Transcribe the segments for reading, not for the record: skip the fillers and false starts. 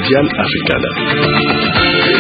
Mondial Africana.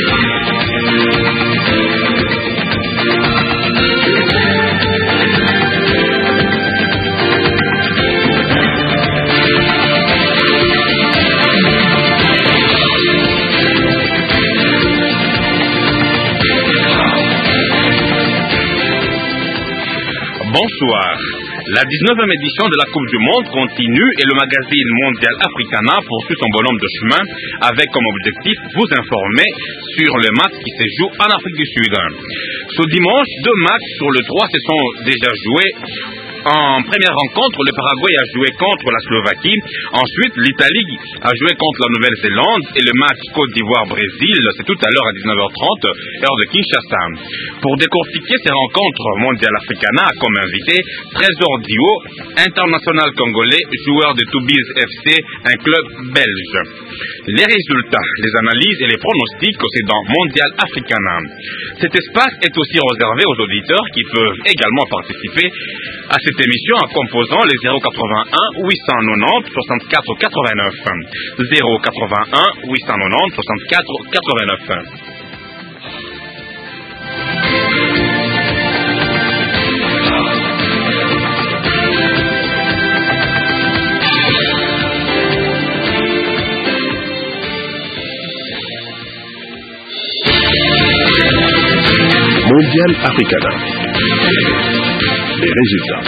Bonsoir. La 19e édition de la Coupe du Monde continue et le magazine Mondial Africana poursuit son bonhomme de chemin avec comme objectif vous informer sur le match qui se joue en Afrique du Sud. Ce dimanche, 2 matchs sur le 3 se sont déjà joués. En première rencontre, le Paraguay a joué contre la Slovaquie. Ensuite, l'Italie a joué contre la Nouvelle-Zélande. Et le match Côte d'Ivoire-Brésil, c'est tout à l'heure à 19h30, heure de Kinshasa. Pour décortiquer ces rencontres Mondial Africana, comme invité, Trésor Dio, international congolais, joueur de Toubiz FC, un club belge. Les résultats, les analyses et les pronostics, c'est dans Mondial Africana. Cet espace est aussi réservé aux auditeurs qui peuvent également participer à cette émission en composant les 081 890 64 89. 081 890 64 89. Mondial Africana. Les résultats.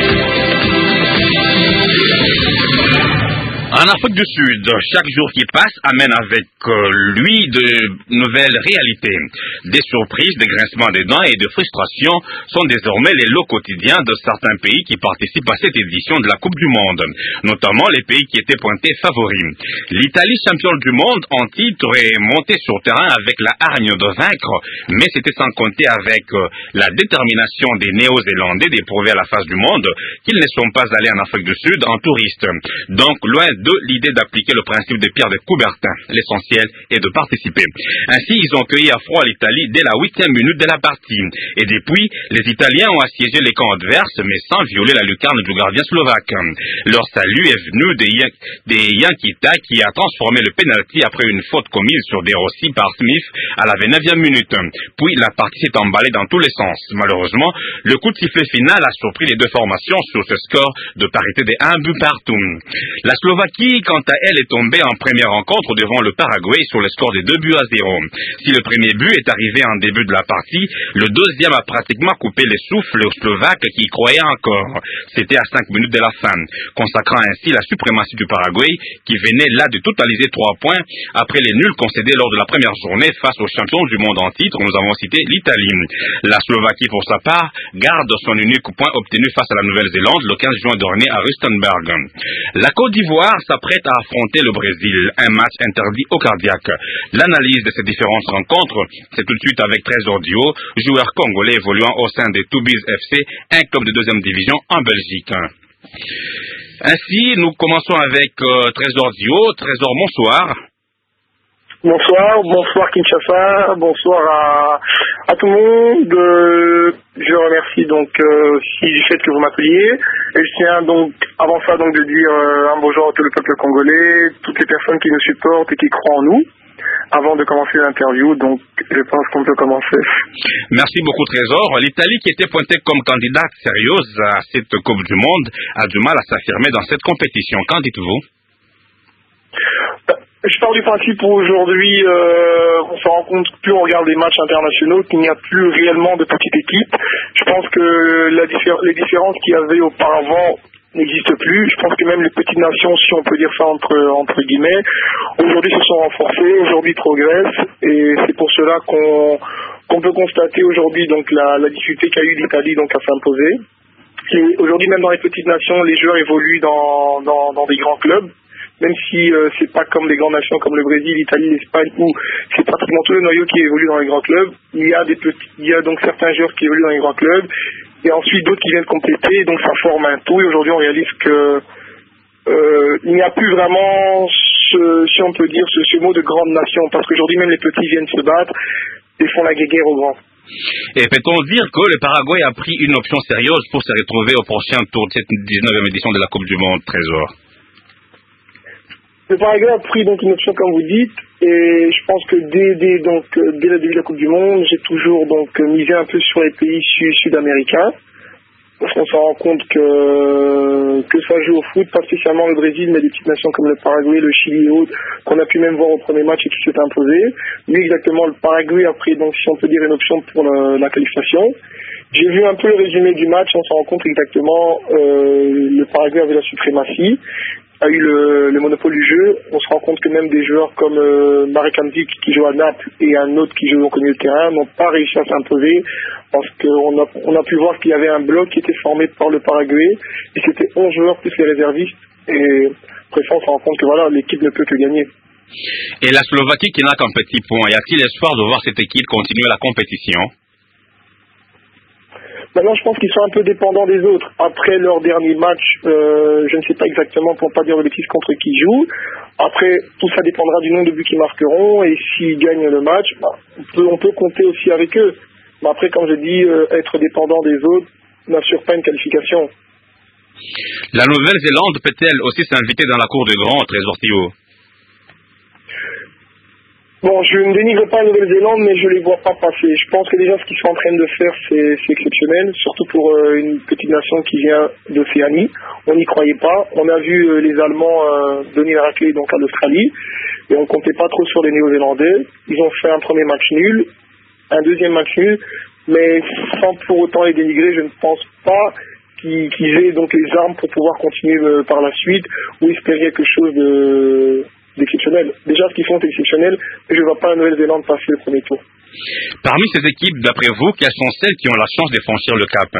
En Afrique du Sud, chaque jour qui passe amène avec lui de nouvelles réalités. Des surprises, des grincements des dents et de frustrations sont désormais les lots quotidiens de certains pays qui participent à cette édition de la Coupe du Monde, notamment les pays qui étaient pointés favoris. L'Italie, championne du monde en titre, est montée sur terrain avec la hargne de vaincre, mais c'était sans compter avec la détermination des Néo-Zélandais d'éprouver à la face du monde qu'ils ne sont pas allés en Afrique du Sud en touriste. Donc, loin de l'idée d'appliquer le principe de Pierre de Coubertin. L'essentiel est de participer. Ainsi, ils ont cueilli à froid l'Italie dès la 8e minute de la partie. Et depuis, les Italiens ont assiégé les camps adverses, mais sans violer la lucarne du gardien slovaque. Leur salut est venu des Yankita qui a transformé le penalty après une faute commise sur De Rossi par Smith à la 29e minute. Puis, la partie s'est emballée dans tous les sens. Malheureusement, le coup de sifflet final a surpris les deux formations sur ce score de parité de 1 but partout. La Slovaquie, quant à elle, est tombée en première rencontre devant le Paraguay sur le score de 2 buts à 0. Si le premier but est arrivé en début de la partie, le deuxième a pratiquement coupé les souffles aux Slovaques qui y croyaient encore. C'était à 5 minutes de la fin, consacrant ainsi la suprématie du Paraguay qui venait là de totaliser 3 points après les nuls concédés lors de la première journée face aux champions du monde en titre. Nous avons cité l'Italie. La Slovaquie, pour sa part, garde son unique point obtenu face à la Nouvelle-Zélande le 15 juin dernier à Rustenburg. La Côte d'Ivoire s'apprête à affronter le Brésil, un match interdit au cardiaque. L'analyse de ces différentes rencontres, c'est tout de suite avec Trésor Dio, joueur congolais évoluant au sein des Toubiz FC, un club de 2e division en Belgique. Ainsi, nous commençons avec Trésor Dio. Trésor, bonsoir. Bonsoir Kinshasa, bonsoir à tout le monde. Je remercie donc du fait que vous m'appeliez. Et je tiens donc avant ça donc de dire un bonjour à tout le peuple congolais, toutes les personnes qui nous supportent et qui croient en nous. Avant de commencer l'interview, donc je pense qu'on peut commencer. Merci beaucoup Trésor. L'Italie qui était pointée comme candidate sérieuse à cette Coupe du Monde a du mal à s'affirmer dans cette compétition. Qu'en dites-vous? Je pars du principe où aujourd'hui, on se rend compte, plus on regarde les matchs internationaux, qu'il n'y a plus réellement de petites équipes. Je pense que les différences qu'il y avait auparavant n'existent plus. Je pense que même les petites nations, si on peut dire ça entre guillemets, aujourd'hui se sont renforcées, aujourd'hui progressent, et c'est pour cela qu'on peut constater aujourd'hui donc la difficulté qu'a eu l'Italie donc à s'imposer. Et aujourd'hui, même dans les petites nations, les joueurs évoluent dans des grands clubs. Même si c'est pas comme des grandes nations comme le Brésil, l'Italie, l'Espagne, où c'est pratiquement tout le noyau qui évolue dans les grands clubs. Il y a donc certains joueurs qui évoluent dans les grands clubs, et ensuite d'autres qui viennent compléter, donc ça forme un tout. Et aujourd'hui, on réalise que il n'y a plus vraiment si on peut dire ce mot de grande nation, parce qu'aujourd'hui même les petits viennent se battre et font la guéguerre aux grands. Et peut-on dire que le Paraguay a pris une option sérieuse pour se retrouver au prochain tour de cette 19e édition de la Coupe du Monde, Trésor? Le Paraguay a pris donc une option comme vous dites, et je pense que dès le début de la Coupe du Monde, j'ai toujours donc misé un peu sur les pays sud-américains, parce qu'on se rend compte que ça joue au foot, pas spécialement le Brésil, mais des petites nations comme le Paraguay, le Chili et autres, qu'on a pu même voir au premier match et qui s'est imposé. Lui exactement, le Paraguay a pris donc, si on peut dire, une option pour la qualification. J'ai vu un peu le résumé du match, on se rend compte exactement le Paraguay avait la suprématie, a eu le monopole du jeu. On se rend compte que même des joueurs comme Marek Hamsik qui joue à Naples et un autre qui joue au milieu de terrain n'ont pas réussi à s'imposer parce qu'on a pu voir qu'il y avait un bloc qui était formé par le Paraguay et c'était 11 joueurs plus les réservistes et après ça on se rend compte que voilà, l'équipe ne peut que gagner. Et la Slovaquie qui n'a qu'un petit point, y a-t-il espoir de voir cette équipe continuer la compétition? Maintenant, je pense qu'ils sont un peu dépendants des autres. Après leur dernier match, je ne sais pas exactement, pour ne pas dire de bêtises, contre qui ils jouent. Après, tout ça dépendra du nombre de buts qu'ils marqueront. Et s'ils gagnent le match, on peut compter aussi avec eux. Mais après, comme je dis, être dépendant des autres n'assure pas une qualification. La Nouvelle-Zélande peut-elle aussi s'inviter dans la cour des grands, Trésor Théo? Bon, je ne dénigre pas la Nouvelle-Zélande, mais je ne les vois pas passer. Je pense que déjà ce qu'ils sont en train de faire, c'est exceptionnel, surtout pour une petite nation qui vient d'Océanie. On n'y croyait pas. On a vu les Allemands donner la raclée donc à l'Australie, et on ne comptait pas trop sur les Néo-Zélandais. Ils ont fait un premier match nul, un deuxième match nul, mais sans pour autant les dénigrer, je ne pense pas qu'ils aient donc les armes pour pouvoir continuer par la suite ou espérer quelque chose d'exceptionnel. Déjà, ce qu'ils font est exceptionnel, mais je ne vois pas la Nouvelle-Zélande passer le premier tour. Parmi ces équipes, d'après vous, quelles sont celles qui ont la chance de franchir le cap?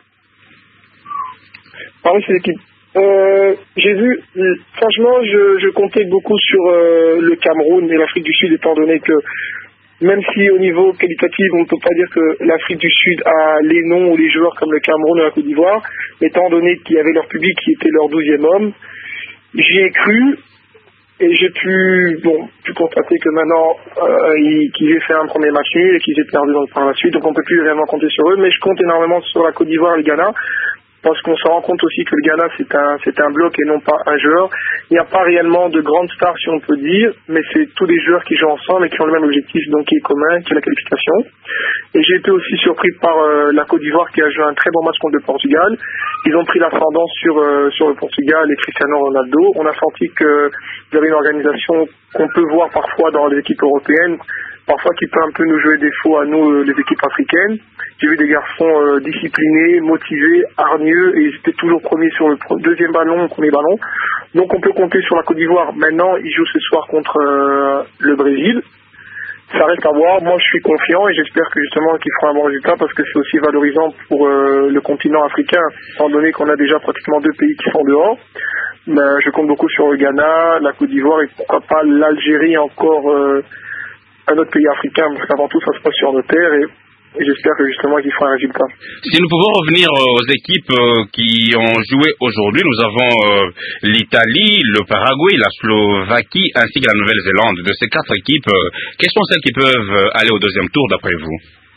Parmi ces équipes, j'ai vu, franchement, je comptais beaucoup sur le Cameroun et l'Afrique du Sud, étant donné que même si au niveau qualitatif, on ne peut pas dire que l'Afrique du Sud a les noms ou les joueurs comme le Cameroun ou la Côte d'Ivoire, étant donné qu'il y avait leur public qui était leur 12e homme, j'y ai cru. Et j'ai pu constater que maintenant qu'ils aient fait un premier match nul et qu'ils aient perdu par la suite, donc on ne peut plus vraiment compter sur eux, mais je compte énormément sur la Côte d'Ivoire et le Ghana, parce qu'on se rend compte aussi que le Ghana c'est un bloc et non pas un joueur. Il n'y a pas réellement de grandes stars si on peut dire, mais c'est tous les joueurs qui jouent ensemble et qui ont le même objectif, donc qui est commun, qui est la qualification. Et j'ai été aussi surpris par la Côte d'Ivoire qui a joué un très bon match contre le Portugal. Ils ont pris l'ascendant sur le Portugal et Cristiano Ronaldo. On a senti qu'il y avait une organisation qu'on peut voir parfois dans les équipes européennes, parfois qui peut un peu nous jouer défaut à nous, les équipes africaines. J'ai vu des garçons disciplinés, motivés, hargneux, et ils étaient toujours premiers sur le deuxième ballon, premier ballon. Donc on peut compter sur la Côte d'Ivoire. Maintenant, ils jouent ce soir contre le Brésil. Ça reste à voir. Moi, je suis confiant et j'espère que justement qu'ils feront un bon résultat parce que c'est aussi valorisant pour le continent africain, étant donné qu'on a déjà pratiquement 2 pays qui sont dehors. Mais je compte beaucoup sur le Ghana, la Côte d'Ivoire et pourquoi pas l'Algérie, encore un autre pays africain, parce qu'avant tout, ça se passe sur nos terres et j'espère que justement qu'ils feront un résultat. Si nous pouvons revenir aux équipes qui ont joué aujourd'hui, nous avons l'Italie, le Paraguay, la Slovaquie ainsi que la Nouvelle-Zélande. De ces 4 équipes, quelles sont celles qui peuvent aller au deuxième tour d'après vous?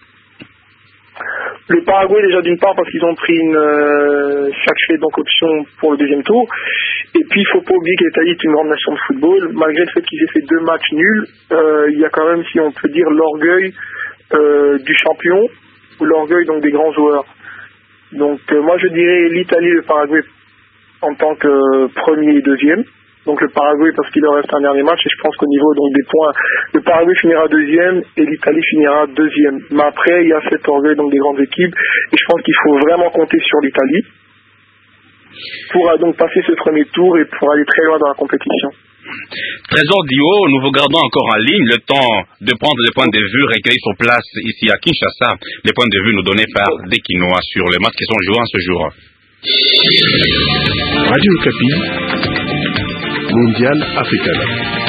Le Paraguay déjà d'une part parce qu'ils ont pris une sacrée donc option pour le deuxième tour. Et puis il ne faut pas oublier que l'Italie est une grande nation de football. Malgré le fait qu'ils aient fait 2 matchs nuls, il y a quand même, si on peut dire, l'orgueil du champion ou l'orgueil donc des grands joueurs. Donc moi je dirais l'Italie et le Paraguay en tant que premier et deuxième. Donc le Paraguay parce qu'il leur reste un dernier match et je pense qu'au niveau donc des points, le Paraguay finira deuxième et l'Italie finira deuxième. Mais après il y a cet orgueil donc des grandes équipes et je pense qu'il faut vraiment compter sur l'Italie pour donc passer ce premier tour et pour aller très loin dans la compétition. Trésor Dio, nous vous gardons encore en ligne le temps de prendre les points de vue recueillis sur place ici à Kinshasa, les points de vue nous donnés par des Quinois sur les matchs qui sont joués en ce jour. Radio Okapi, Mondial Africana.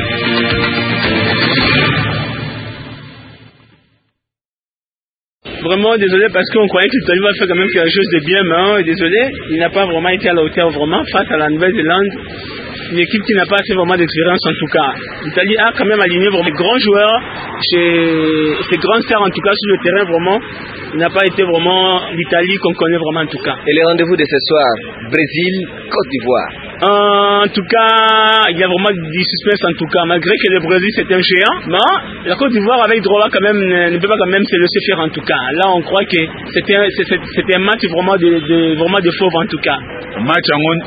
Vraiment désolé parce qu'on croyait que l'Italie va faire quand même quelque chose de bien, mais désolé, il n'a pas vraiment été à la hauteur vraiment face à la Nouvelle-Zélande. Une équipe qui n'a pas assez vraiment d'expérience en tout cas. L'Italie a quand même aligné vraiment des grands joueurs, ces grands stars en tout cas sur le terrain vraiment. Il n'a pas été vraiment l'Italie qu'on connaît vraiment en tout cas. Et le rendez-vous de ce soir, Brésil, Côte d'Ivoire. En tout cas, il y a vraiment du suspense en tout cas, malgré que le Brésil c'est un géant, mais la Côte d'Ivoire avec Drogba quand même ne peut pas quand même se laisser faire en tout cas. Là on croit que c'était un match vraiment de fauve en tout cas. Match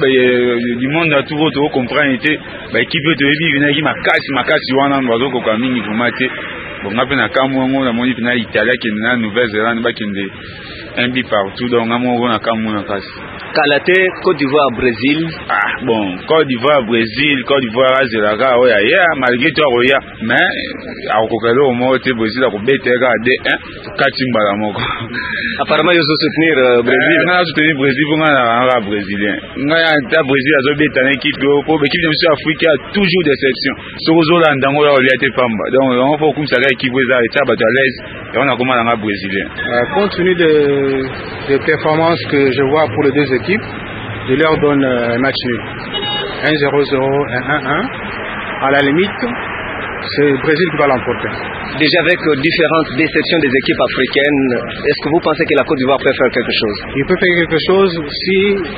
du monde à tout votre comprendre était équipe de Ebi qui makasi wana bazo ko mingi vumate bon ngape na kamwe na moni final Italie qui na Nouvelle-Zélande ba kende un but partout donc ngamo na kamwe na kasi. Kalate Côte d'Ivoire Brésil. Ah bon, Côte d'Ivoire Brésil, Côte d'Ivoire Azelaga oya ya malgré toi oya mais akokelo au mot te Brésil ko betega de 1 katimba la moko. Apparemment ils ont soutenir Brésil. Na soutenir Brésil pour na brésilien. Ngaya ta Brésil azo betana équipe pour équipe de monsieur Afrique a toujours déception. Sozola ndango ya oliate pamba. Donc on faut comme ça équipe za eta ba à l'aise et on a comment na brésilien. Compte tenu des performances que je vois pour les deux équipes, je leur donne un match nul. 1-0-0 et 1-1. À la limite, c'est le Brésil qui va l'emporter. Déjà avec différentes déceptions des équipes africaines, est-ce que vous pensez que la Côte d'Ivoire peut faire quelque chose? Il peut faire quelque chose si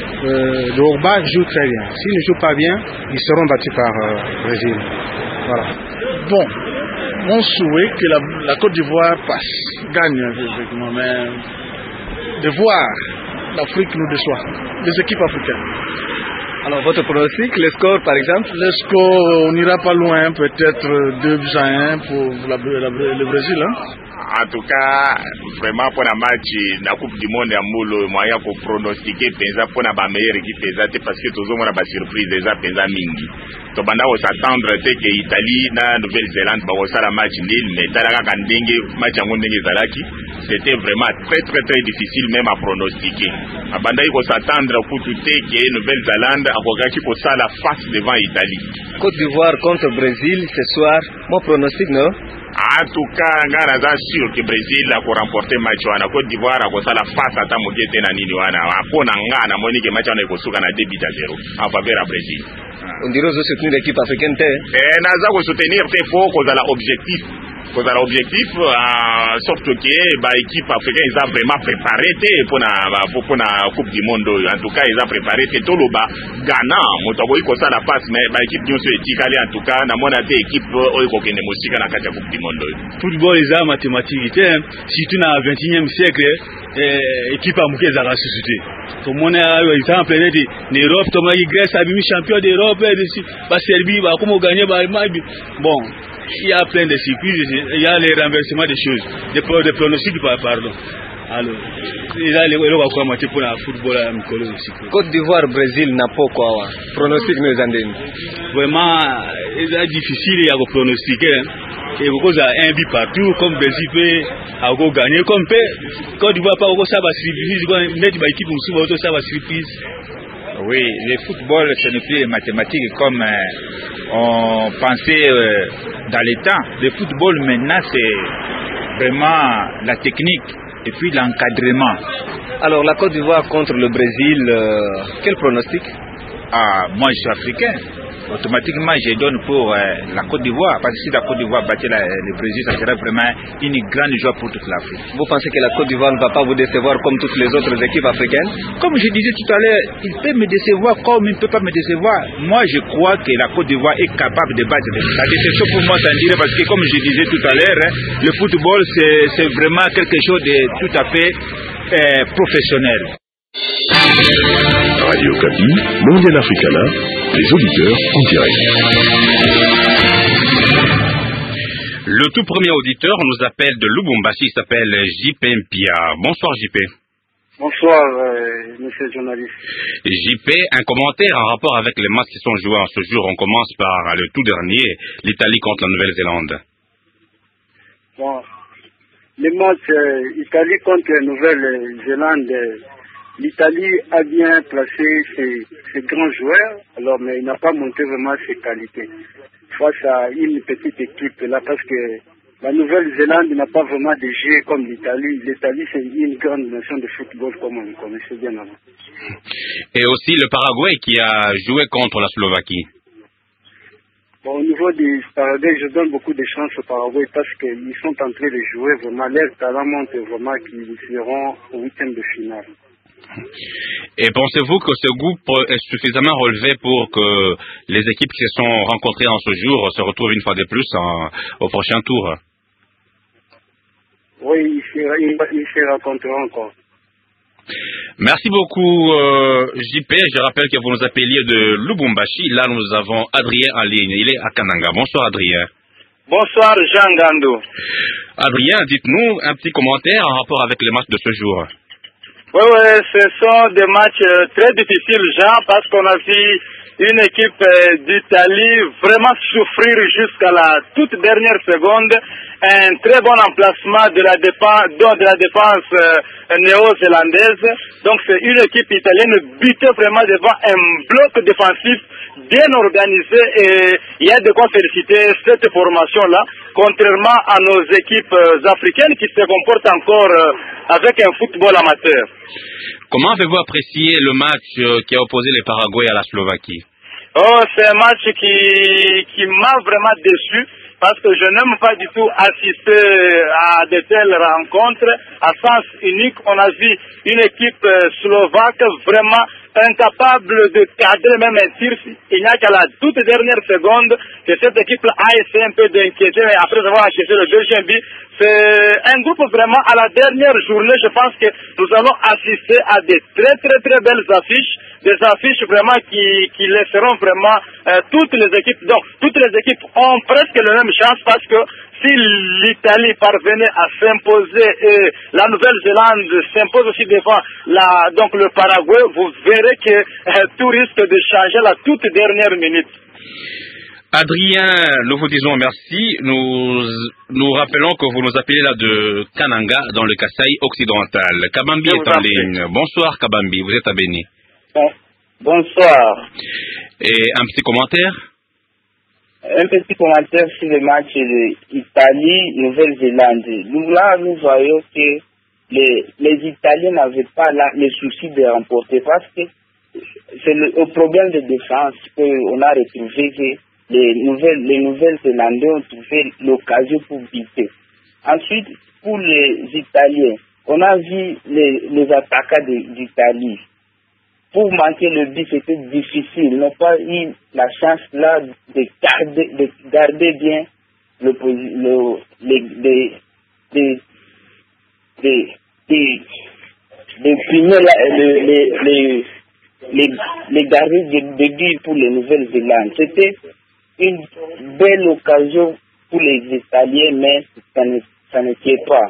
Drogba joue très bien. S'il ne joue pas bien, ils seront battus par le Brésil. Voilà. Bon, mon souhait que la Côte d'Ivoire passe, gagne effectivement, mais de voir l'Afrique nous déçoit, les équipes africaines. Alors votre pronostic, le score par exemple? Le score, on n'ira pas loin, peut-être 2-1 pour le Brésil. Hein? En tout cas, vraiment pour la match la Coupe du Monde à Moulo, moyen pour pronostiquer penza pour la meilleure équipe penza parce que toujours on a pas surprise déjà penza mingi. Donc banda on s'attendre que Italie na Nouvelle-Zélande va ça la match nul mais talaka kandenge match en ndenge zalaki, c'était vraiment très très très difficile même à pronostiquer. Banda il faut s'attendre pour tout que Nouvelle-Zélande a regardé pour ça la face devant Italie. Côte d'Ivoire contre Brésil ce soir, mon pronostic non? En tout cas, ngana za sûr que Brésil a remporté match wana Côte d'Ivoire a ça la face ata mokete na nini wana apona ngana moni que match wana ikosuka na 2-0 en faveur à Brésil. On dirait que soutenir l'équipe africaine te. Naza ko soutenir te faut qu'on a l'objectif. Qu'on a l'objectif sauf que équipe africaine ils ont vraiment préparé pour la Coupe du Monde. En tout cas, ils ont préparé tout le bas Ghana, motabo iko ça la passe mais équipe nyonso etikali en tout cas na mona te équipe oyo kende mosika na kati ya Coupe du Monde. Football eza mathématique te surtout na 21e siècle équipe amuke za la société. Tout le monde a eu exemple en Europe, tout le monde Grèce a mis champion d'Europe, ba Serbie ba comme gagner ba bon. Il y a plein de circuits, il y a les renversements des choses, des pronostics, pardon. Alors, il y a les gens pour le football à Mikolo aussi. Côte d'Ivoire, Brésil, n'a pas quoi. Pronostic nous en vraiment, c'est difficile à pronostiquer. Et vous avez un but partout, comme Brésil peut gagner, comme Côte d'Ivoire pas ça va surprise, net by équipe aussi ça va surprise. Oui, le football, ce n'est plus mathématique comme on pensait dans les temps. Le football maintenant, c'est vraiment la technique et puis l'encadrement. Alors la Côte d'Ivoire contre le Brésil, quel pronostic? Moi je suis africain. Automatiquement je donne pour la Côte d'Ivoire, parce que si la Côte d'Ivoire battait le Brésil, ça serait vraiment une grande joie pour toute l'Afrique. Vous pensez que la Côte d'Ivoire ne va pas vous décevoir comme toutes les autres équipes africaines? Comme je disais tout à l'heure, il peut me décevoir comme il ne peut pas me décevoir. Moi je crois que la Côte d'Ivoire est capable de battre. La déception pour moi ça dirait parce que comme je disais tout à l'heure, le football c'est vraiment quelque chose de tout à fait professionnel. Radio Okapi, Mondial Africana, les auditeurs en direct. Le tout premier auditeur nous appelle de Lubumbashi, il s'appelle JP Mpia. Bonsoir JP. Bonsoir, monsieur le journaliste. JP, un commentaire en rapport avec les matchs qui sont joués en ce jour. On commence par le tout dernier, l'Italie contre la Nouvelle-Zélande. Bon, les matchs Italie contre la Nouvelle-Zélande, l'Italie a bien placé ses grands joueurs, alors, mais il n'a pas montré vraiment ses qualités face à une petite équipe là, parce que la Nouvelle-Zélande n'a pas vraiment de jeu comme l'Italie. L'Italie, c'est une grande nation de football comme on connaissait bien avant. Et aussi le Paraguay qui a joué contre la Slovaquie. Bon, au niveau du Paraguay, je donne beaucoup de chance au Paraguay parce qu'ils sont en train de jouer vraiment. Leur talent montre vraiment qu'ils seront au 8e de finale. Et pensez-vous que ce groupe est suffisamment relevé pour que les équipes qui se sont rencontrées en ce jour se retrouvent une fois de plus au prochain tour? Oui, ils se rencontreront encore. Merci beaucoup, JP. Je rappelle que vous nous appeliez de Lubumbashi. Là, nous avons Adrien en ligne. Il est à Kananga. Bonsoir, Adrien. Bonsoir, Jean Gando. Adrien, dites-nous un petit commentaire en rapport avec les matchs de ce jour. Oui, ce sont des matchs très difficiles, Jean, parce qu'on a vu une équipe d'Italie vraiment souffrir jusqu'à la toute dernière seconde. Un très bon emplacement de la défense néo-zélandaise. Donc c'est une équipe italienne butée vraiment devant un bloc défensif bien organisé, et il y a de quoi féliciter cette formation-là, contrairement à nos équipes africaines qui se comportent encore avec un football amateur. Comment avez-vous apprécié le match qui a opposé le Paraguay à la Slovaquie? Oh, c'est un match qui m'a vraiment déçu, parce que je n'aime pas du tout assister à de telles rencontres. À sens unique, on a vu une équipe slovaque vraiment incapable de cadrer même un tir. Il n'y a qu'à la toute dernière seconde que cette équipe a essayé un peu d'inquiéter, mais après avoir encaissé le deuxième but. C'est un groupe vraiment, à la dernière journée, je pense que nous allons assister à des très très très belles affiches, des affiches vraiment qui laisseront vraiment toutes les équipes. Donc toutes les équipes ont presque la même chance, parce que si l'Italie parvenait à s'imposer et la Nouvelle-Zélande s'impose aussi devant donc le Paraguay, vous verrez que tout risque de changer à la toute dernière minute. Adrien, nous vous disons merci. Nous rappelons que vous nous appelez là de Kananga, dans le Kasaï occidental. Kabambi est en ligne. Bonsoir Kabambi, vous êtes à Béni. Bonsoir. Et un petit commentaire? Un petit commentaire sur le match Italie-Nouvelle-Zélande. Nous voyons que les Italiens n'avaient pas le souci de remporter, parce que c'est le problème de défense qu'on a retrouvé, que les Nouvelles-Zélandais ont trouvé l'occasion pour buter. Ensuite, pour les Italiens, on a vu les attaquants d'Italie. Pour manquer le but, c'était difficile. Ils n'ont pas eu la chance là de garder bien les garder de but pour les Nouvelles-Zélandes. C'était une belle occasion pour les Italiens, mais ça ne tient pas.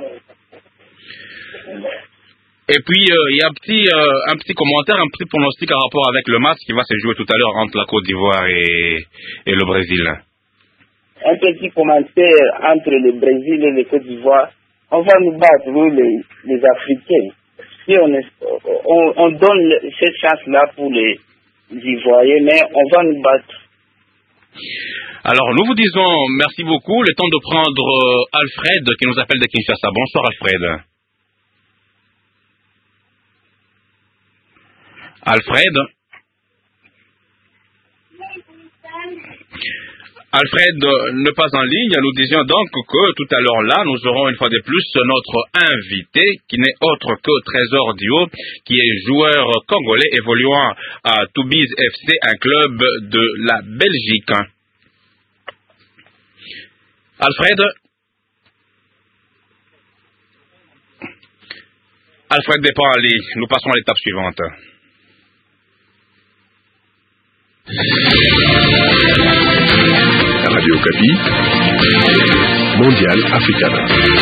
Et puis, il y a un petit commentaire, un petit pronostic en rapport avec le match qui va se jouer tout à l'heure entre la Côte d'Ivoire et le Brésil. Un petit commentaire entre le Brésil et la Côte d'Ivoire. On va nous battre, nous, les Africains. Si on donne cette chance-là pour les Ivoiriens, mais on va nous battre. Alors, nous vous disons merci beaucoup. Le temps de prendre Alfred qui nous appelle de Kinshasa. Bonsoir Alfred. Alfred, ne pas en ligne. Nous disions donc que tout à l'heure là, nous aurons une fois de plus notre invité, qui n'est autre que Trésor Dio, qui est joueur congolais évoluant à Toubize FC, un club de la Belgique. Alfred n'est pas en ligne. Nous passons à l'étape suivante. Radio Okapi, Mondial Africana.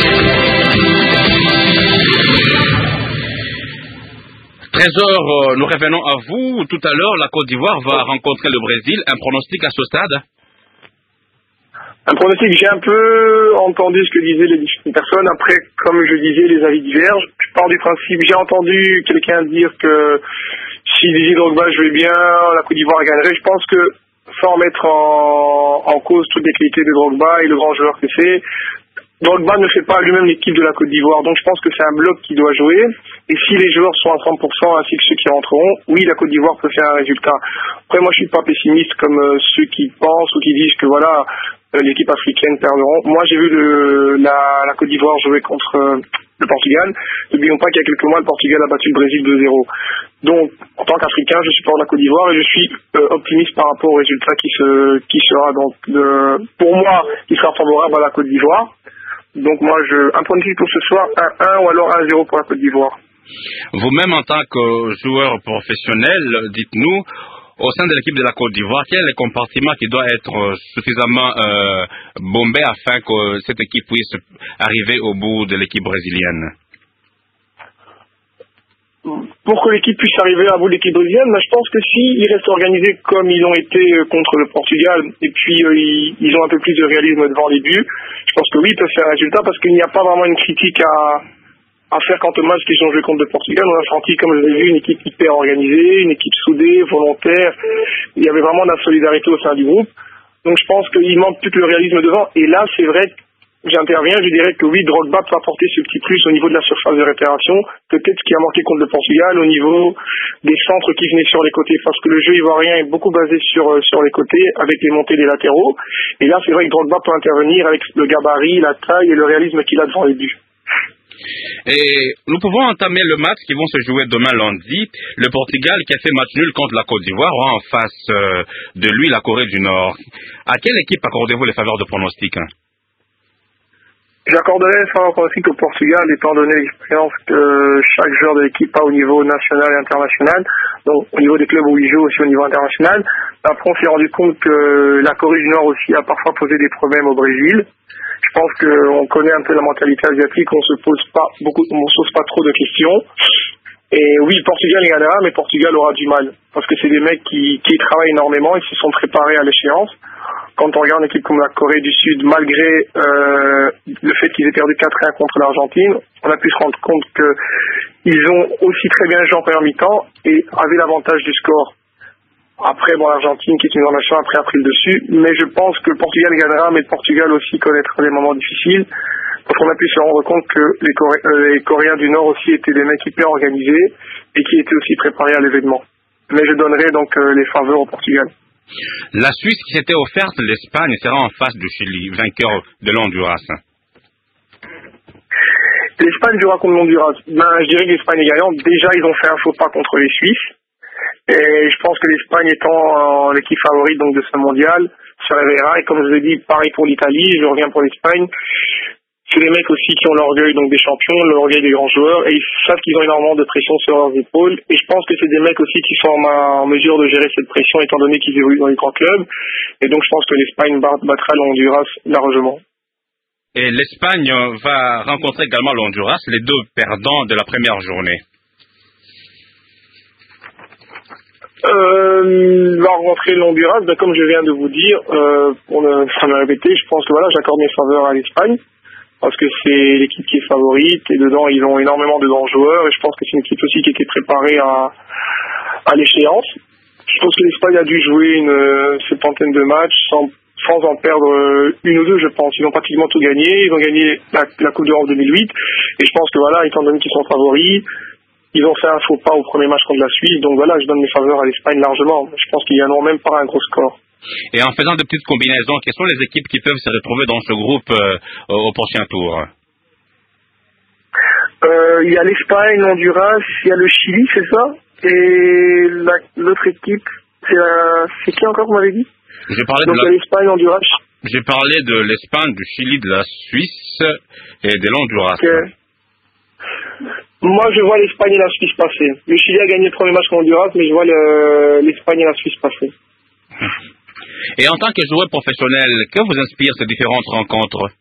Trésor, nous revenons à vous. Tout à l'heure, la Côte d'Ivoire va rencontrer le Brésil. Un pronostic à ce stade? Un pronostic, j'ai un peu entendu ce que disaient les différentes personnes. Après, comme je disais, les avis divergent. Je pars du principe, j'ai entendu quelqu'un dire que si Didier Drogba jouait bien, la Côte d'Ivoire gagnerait. Je pense que, sans mettre en cause toutes les qualités de Drogba et le grand joueur que c'est, Drogba ne fait pas lui-même l'équipe de la Côte d'Ivoire. Donc je pense que c'est un bloc qui doit jouer. Et si les joueurs sont à 100% ainsi que ceux qui rentreront, oui, la Côte d'Ivoire peut faire un résultat. Après, moi, je suis pas pessimiste comme ceux qui pensent ou qui disent que voilà, l'équipe africaine perdront. Moi, j'ai vu la Côte d'Ivoire jouer contre le Portugal. N'oublions pas qu'il y a quelques mois, le Portugal a battu le Brésil 2-0. Donc, en tant qu'Africain, je supporte la Côte d'Ivoire et je suis optimiste par rapport au résultat qui sera donc, pour moi, qui sera favorable à la Côte d'Ivoire. Donc moi, un pronostic pour ce soir, 1-1 ou alors 1-0 pour la Côte d'Ivoire. Vous-même, en tant que joueur professionnel, dites-nous, au sein de l'équipe de la Côte d'Ivoire, quel est le compartiment qui doit être suffisamment bombé afin que cette équipe puisse arriver au bout de l'équipe brésilienne? Pour que l'équipe puisse arriver à bout de l'équipe brésilienne, je pense que s'ils restent organisés comme ils ont été contre le Portugal, et puis ils ont un peu plus de réalisme devant les buts, je pense que oui, ils peuvent faire un résultat, parce qu'il n'y a pas vraiment une critique à faire quant au match qu'ils ont joué contre le Portugal. On a senti, comme je l'ai vu, une équipe hyper organisée, une équipe soudée, volontaire. Il y avait vraiment de la solidarité au sein du groupe. Donc je pense qu'il manque plus que le réalisme devant. Et là, c'est vrai que j'interviens, je dirais que oui, Drogba peut apporter ce petit plus au niveau de la surface de réparation. Peut-être ce qui a manqué contre le Portugal au niveau des centres qui venaient sur les côtés, parce que le jeu ivoirien est beaucoup basé sur les côtés, avec les montées des latéraux. Et là, c'est vrai que Drogba peut intervenir avec le gabarit, la taille et le réalisme qu'il a devant les buts. Et nous pouvons entamer le match qui vont se jouer demain lundi. Le Portugal qui a fait match nul contre la Côte d'Ivoire aura en face de lui la Corée du Nord. À quelle équipe accordez-vous les faveurs de pronostic? J'accorderais un faveur de pronostic au Portugal, étant donné l'expérience que chaque joueur de l'équipe a au niveau national et international, donc au niveau des clubs où il joue aussi au niveau international. Après, on s'est rendu compte que la Corée du Nord aussi a parfois posé des problèmes au Brésil. Je pense qu'on connaît un peu la mentalité asiatique, on se pose pas trop de questions. Et oui, Portugal gagnera, mais Portugal aura du mal. Parce que c'est des mecs qui travaillent énormément, ils se sont préparés à l'échéance. Quand on regarde une équipe comme la Corée du Sud, malgré le fait qu'ils aient perdu 4-1 contre l'Argentine, on a pu se rendre compte qu'ils ont aussi très bien joué en première mi-temps et avaient l'avantage du score. Après, l'Argentine, qui est une grande nation, après a pris le dessus. Mais je pense que le Portugal gagnera, mais le Portugal aussi connaîtra des moments difficiles. Parce qu'on a pu se rendre compte que les Coréens du Nord aussi étaient des mecs hyper organisés et qui étaient aussi préparés à l'événement. Mais je donnerai donc les faveurs au Portugal. La Suisse qui s'était offerte, l'Espagne sera en face du Chili, vainqueur de l'Honduras. L'Espagne jouera contre l'Honduras. Je dirais que l'Espagne est gagnante. Déjà, ils ont fait un faux pas contre les Suisses. Et je pense que l'Espagne étant l'équipe favorite donc de ce mondial se réveillera. Et comme je vous ai dit, pareil pour l'Italie, je reviens pour l'Espagne. C'est des mecs aussi qui ont l'orgueil donc des champions, l'orgueil des grands joueurs, et ils savent qu'ils ont énormément de pression sur leurs épaules. Et je pense que c'est des mecs aussi qui sont en mesure de gérer cette pression étant donné qu'ils évoluent dans les grands clubs. Et donc je pense que l'Espagne battra l'Honduras largement. Et l'Espagne va rencontrer également l'Honduras, les deux perdants de la première journée. Va rencontrer l'Honduras, comme je viens de vous dire, pour ne pas me répéter, je pense que j'accorde mes faveurs à l'Espagne. Parce que c'est l'équipe qui est favorite, et dedans ils ont énormément de grands joueurs, et je pense que c'est une équipe aussi qui était préparée à l'échéance. Je pense que l'Espagne a dû jouer une septantaine de matchs sans en perdre une ou deux, je pense. Ils ont pratiquement tout gagné, ils ont gagné la Coupe d'Europe 2008, et je pense que étant donné qu'ils sont favoris, ils ont fait un faux pas au premier match contre la Suisse, donc je donne mes faveurs à l'Espagne largement. Je pense qu'ils gagneront même par un gros score. Et en faisant de petites combinaisons, quelles sont les équipes qui peuvent se retrouver dans ce groupe au prochain tour? Il y a l'Espagne, l'Honduras, il y a le Chili, c'est ça? Et l'autre équipe, c'est qui encore, vous m'avez dit? J'ai parlé donc de l'Espagne, l'Honduras. J'ai parlé de l'Espagne, du Chili, de la Suisse et de l'Honduras. Okay. Moi, je vois l'Espagne et la Suisse passer. Le Chili a gagné le premier match contre l'Honduras, mais je vois l'Espagne et la Suisse passer. Et en tant que joueur professionnel, que vous inspirent ces différentes rencontres?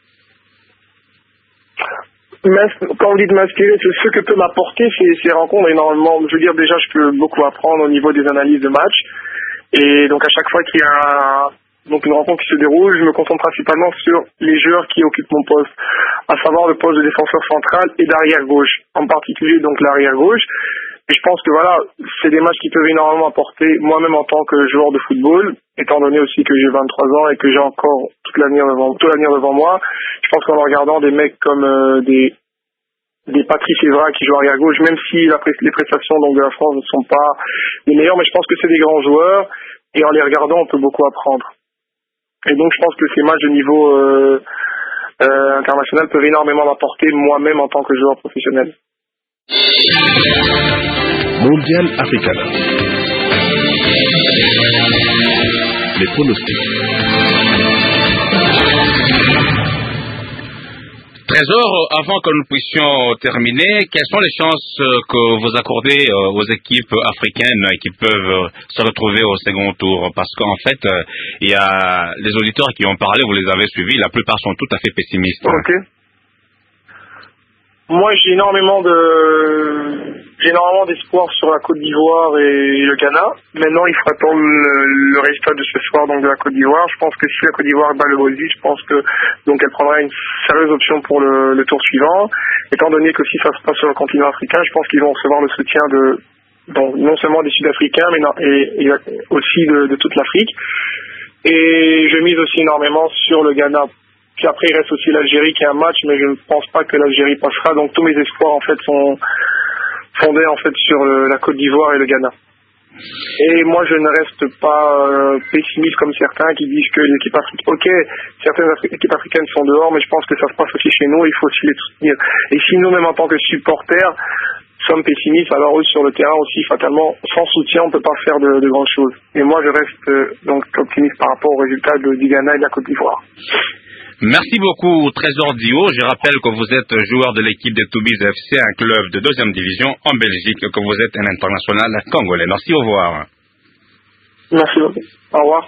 Quand on dit de m'inspirer, c'est ce que peut m'apporter ces rencontres énormément. Je veux dire, déjà, je peux beaucoup apprendre au niveau des analyses de match. Et donc, à chaque fois qu'il y a une rencontre qui se déroule, je me concentre principalement sur les joueurs qui occupent mon poste, à savoir le poste de défenseur central et d'arrière gauche, en particulier donc l'arrière gauche. Et je pense que c'est des matchs qui peuvent énormément apporter moi-même en tant que joueur de football, étant donné aussi que j'ai 23 ans et que j'ai encore tout l'avenir devant moi. Je pense qu'en regardant des mecs comme des Patrice Evra qui jouent arrière gauche, même si les prestations donc de la France ne sont pas les meilleures, mais je pense que c'est des grands joueurs et en les regardant on peut beaucoup apprendre. Et donc je pense que ces matchs de niveau internationales peuvent énormément m'apporter moi-même en tant que joueur professionnel. Mondial Africana. Les pronostics. Trésor, avant que nous puissions terminer, quelles sont les chances que vous accordez aux équipes africaines qui peuvent se retrouver au second tour? Parce qu'en fait, il y a les auditeurs qui ont parlé, vous les avez suivis, la plupart sont tout à fait pessimistes. Ok. Moi, j'ai énormément d'espoir sur la Côte d'Ivoire et le Ghana. Maintenant, il faut attendre le résultat de ce soir, donc de la Côte d'Ivoire. Je pense que si la Côte d'Ivoire bat le Brésil, je pense que donc elle prendra une sérieuse option pour le tour suivant. Étant donné que si ça se passe sur le continent africain, je pense qu'ils vont recevoir le soutien non seulement des Sud-Africains, mais et aussi de toute l'Afrique. Et je mise aussi énormément sur le Ghana. Puis après, il reste aussi l'Algérie qui a un match, mais je ne pense pas que l'Algérie passera. Donc tous mes espoirs en fait sont fondés en fait sur la Côte d'Ivoire et le Ghana. Et moi, je ne reste pas pessimiste comme certains qui disent que l'équipe africaine, ok, certaines équipes africaines sont dehors, mais je pense que ça se passe aussi chez nous. Il faut aussi les soutenir. Et si nous, même en tant que supporters, sommes pessimistes, alors eux sur le terrain aussi, fatalement, sans soutien, on ne peut pas faire de grandes choses. Et moi, je reste donc optimiste par rapport aux résultats du Ghana et de la Côte d'Ivoire. Merci beaucoup, Trésor Dio. Je rappelle que vous êtes joueur de l'équipe de Toubize FC, un club de 2e division en Belgique, que vous êtes un international congolais. Merci, au revoir. Merci beaucoup. Au revoir.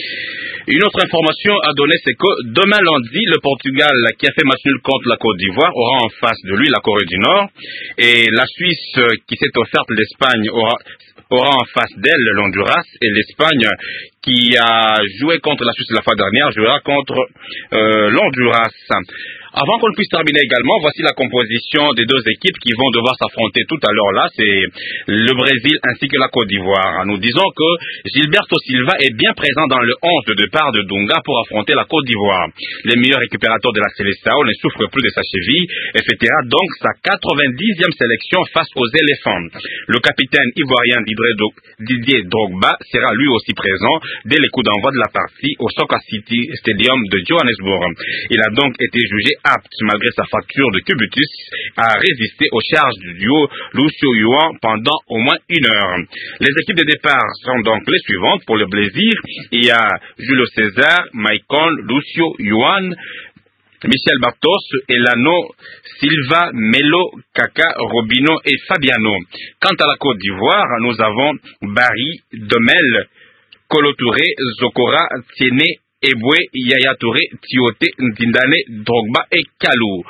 Une autre information à donner, c'est que demain lundi, le Portugal, qui a fait match nul contre la Côte d'Ivoire, aura en face de lui la Corée du Nord. Et la Suisse, qui s'est offerte l'Espagne, aura en face d'elle l'Honduras, et l'Espagne, qui a joué contre la Suisse la fois dernière, jouera contre l'Honduras. Avant qu'on puisse terminer également, voici la composition des deux équipes qui vont devoir s'affronter tout à l'heure là, c'est le Brésil ainsi que la Côte d'Ivoire. Nous disons que Gilberto Silva est bien présent dans le 11 de départ de Dunga pour affronter la Côte d'Ivoire. Les meilleurs récupérateurs de la Seleção ne souffrent plus de sa cheville et fêtera donc sa 90e sélection face aux éléphants. Le capitaine ivoirien Didier Drogba sera lui aussi présent dès les coups d'envoi de la partie au Soccer City Stadium de Johannesburg. Il a donc été jugé apte, malgré sa fracture de cubitus, à résister aux charges du duo Lucio Yuan pendant au moins 1 heure. Les équipes de départ sont donc les suivantes. Pour le Brésil, il y a Julio César, Maicon, Lucio Yuan, Michel Bartos, Elano, Silva, Melo, Kaka, Robinho et Fabiano. Quant à la Côte d'Ivoire, nous avons Barry, Domel, Kolo Touré, Zokora, Tiene, Eboué, Yaya Touré, Tioté, Ndindane, Drogba et Kalou.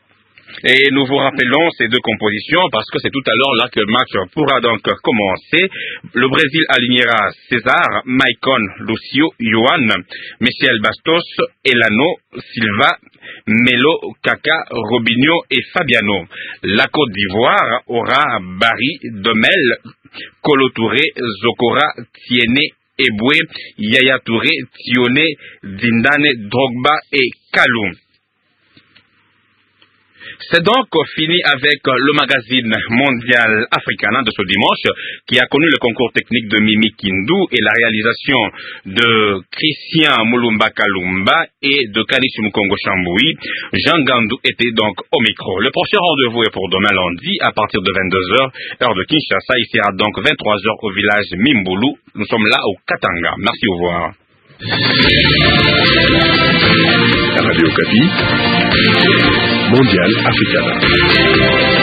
Et nous vous rappelons ces deux compositions parce que c'est tout à l'heure là que le match pourra donc commencer. Le Brésil alignera César, Maicon, Lucio, Yuan, Michel Bastos, Elano, Silva, Melo, Kaka, Robinho et Fabiano. La Côte d'Ivoire aura Barry, Domel, Kolo Touré, Zokora, Tiene, Eboué, Yaya Touré, Tione, Dindane, Drogba et Kalou. C'est donc fini avec le magazine mondial africain de ce dimanche qui a connu le concours technique de Mimi Kindu et la réalisation de Christian Moulumba Kalumba et de Kanissi Mukongo Chamboui. Jean Gandou était donc au micro. Le prochain rendez-vous est pour demain lundi à partir de 22h, heure de Kinshasa. Il sera donc 23h au village Mimbulu. Nous sommes là au Katanga. Merci, au revoir. Radio Okapi, Mondial Africana.